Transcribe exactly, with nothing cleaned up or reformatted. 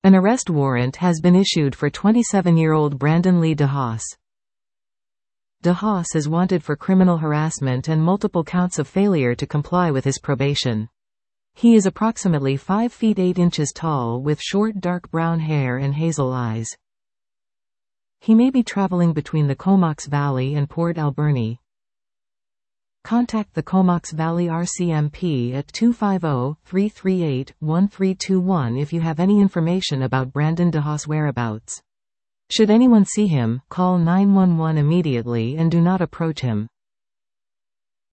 An arrest warrant has been issued for twenty-seven-year-old Brandon Lee DeHaas. DeHaas is wanted for criminal harassment and multiple counts of failure to comply with his probation. He is approximately five feet eight inches tall with short dark brown hair and hazel eyes. He may be traveling between the Comox Valley and Port Alberni. Contact the Comox Valley R C M P at two five zero, three three eight, one three two one if you have any information about Brandon DeHaas' whereabouts. Should anyone see him, call nine one one immediately and do not approach him.